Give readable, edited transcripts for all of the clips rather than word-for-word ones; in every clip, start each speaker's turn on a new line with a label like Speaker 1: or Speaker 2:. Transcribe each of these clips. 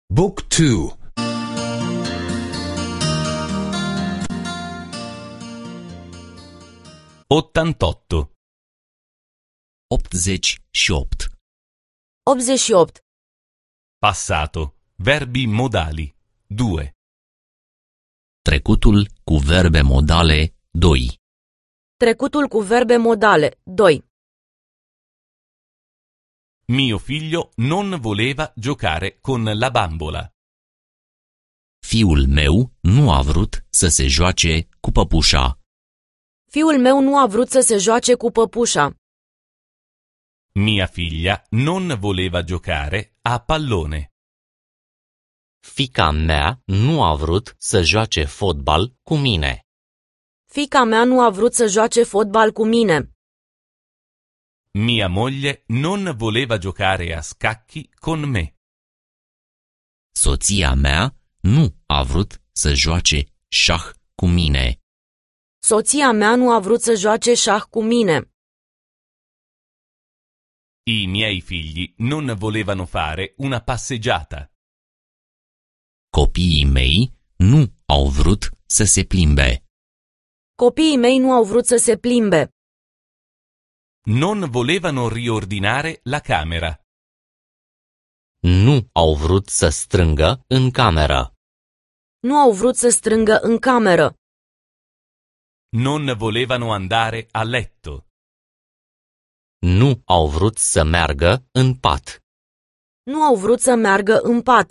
Speaker 1: Book 2.
Speaker 2: 88.
Speaker 3: 88.
Speaker 4: 88.
Speaker 2: Passato. Verbi modali. 2.
Speaker 3: Trecutul cu verbe modale 2.
Speaker 4: Trecutul cu verbe modale 2.
Speaker 2: Mio figlio non voleva giocare con la bambola.
Speaker 3: Fiul meu nu a vrut să se joace cu păpușa.
Speaker 4: Fiul meu nu a vrut să se joace cu păpușa.
Speaker 2: Mia figlia non voleva giocare a pallone.
Speaker 3: Fiica mea nu a vrut să joace fotbal cu mine.
Speaker 4: Fiica mea nu a vrut să joace fotbal cu mine.
Speaker 2: Mia moglie non voleva giocare a scacchi con me.
Speaker 3: Soția mea nu a vrut să joace șah cu mine.
Speaker 4: Soția mea nu a vrut să joace șah cu mine.
Speaker 2: I miei figli non volevano fare una passeggiata.
Speaker 3: Copiii mei nu au vrut să se plimbe.
Speaker 4: Copiii mei nu au vrut să se plimbe.
Speaker 2: Non volevano riordinare la camera.
Speaker 3: Nu au vrut să strângă în cameră.
Speaker 4: Nu au vrut să strângă în cameră.
Speaker 2: Non volevano andare a letto.
Speaker 3: Nu au vrut să meargă în pat.
Speaker 4: Nu au vrut să meargă în pat.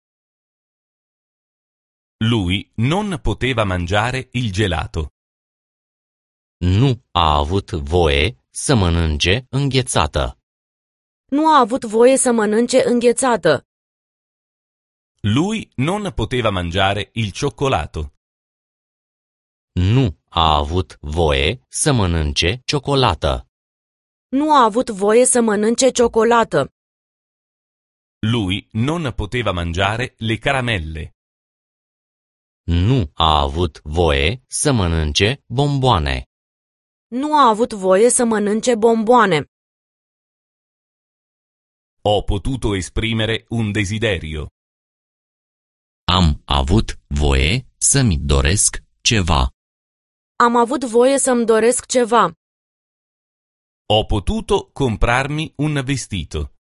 Speaker 2: Lui non poteva mangiare il gelato.
Speaker 3: Nu a avut voie să mănânce înghețată.
Speaker 4: Nu a avut voie să mănânce înghețată.
Speaker 2: Lui non poteva mangiare il cioccolato.
Speaker 3: Nu a avut voie să mănânce ciocolată.
Speaker 4: Nu a avut voie să mănânce ciocolată.
Speaker 2: Lui non poteva mangiare le caramelle.
Speaker 3: Nu a avut voie să mănânce bomboane.
Speaker 4: Nu a avut voie să mănânce bomboane.
Speaker 2: Ho potuto esprimere un desiderio.
Speaker 3: Am avut voie să-mi doresc ceva.
Speaker 4: Am avut voie să-mi doresc ceva.
Speaker 2: Ho potuto comprarmi un vestito.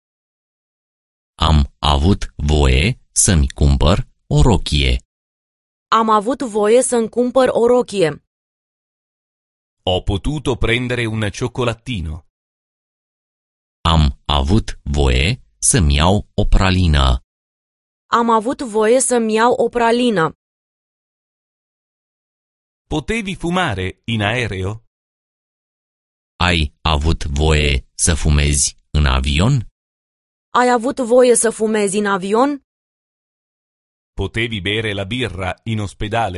Speaker 3: Am avut voie să-mi cumpăr o rochie.
Speaker 4: Am avut voie să-mi cumpăr o rochie.
Speaker 2: Ho potuto prendere un cioccolatino.
Speaker 3: Am avut voie să-mi iau o pralină.
Speaker 4: Am avut voie să-mi iau o pralină.
Speaker 2: Potevi fumare in aereo?
Speaker 3: Ai avut voie să fumezi în avion?
Speaker 4: Ai avut voie să fumezi în avion?
Speaker 2: Potevi bere la birra in ospedale?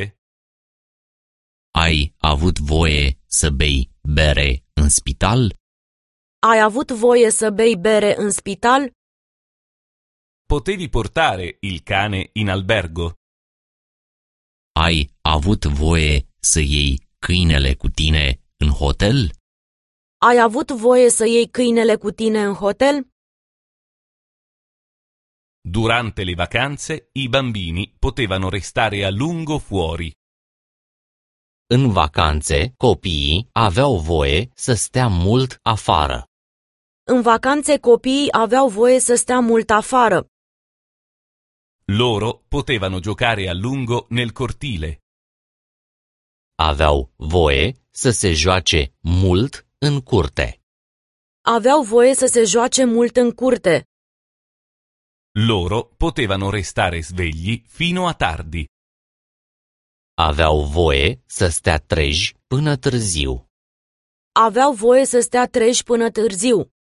Speaker 3: Ai avut voie să bei bere în spital?
Speaker 4: Ai avut voie să bei bere în spital?
Speaker 2: Potevi portare il cane in albergo?
Speaker 3: Ai avut voie să iei câinele cu tine în hotel?
Speaker 4: Ai avut voie să iei câinele cu tine în hotel?
Speaker 2: Durante le vacanze i bambini potevano restare a lungo fuori.
Speaker 3: În vacanțe, copiii aveau voie să stea mult afară.
Speaker 4: În vacanțe copiii aveau voie să stea mult afară.
Speaker 2: Loro potevano giocare a lungo nel cortile.
Speaker 3: Aveau voie să se joace mult în curte.
Speaker 4: Aveau voie să se joace mult în curte.
Speaker 2: Loro potevano restare svegli fino a tardi.
Speaker 3: Aveau voie să stea treji până târziu.
Speaker 4: Aveau voie să stea treji până târziu.